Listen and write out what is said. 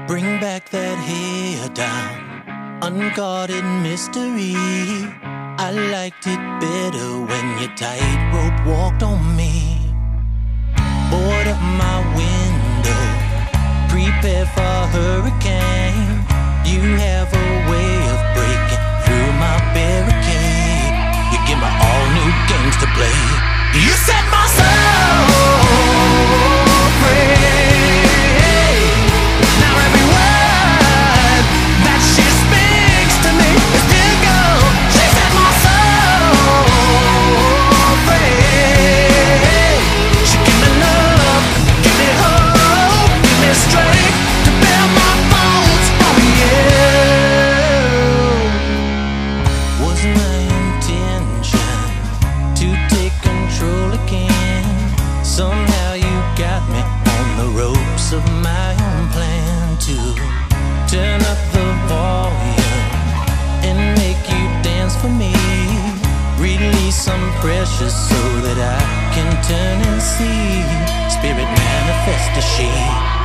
Bring back that hair down, unguarded mystery. I liked it better when your tightrope walked on me. Board up my window, prepare for a hurricane. You have a way of breaking through my barricade. You give me all new games to play. You set my soul free. Now every word that she speaks to me is still gold. She set my soul free. She give me love, give me hope, give me strength to bear my faults. Oh yeah. Was my intention to take control again? Somehow you got me on the ropes of my own plan to turn up the volume and make you dance for me. Release some pressure so that I can turn and see. Spirit manifest as she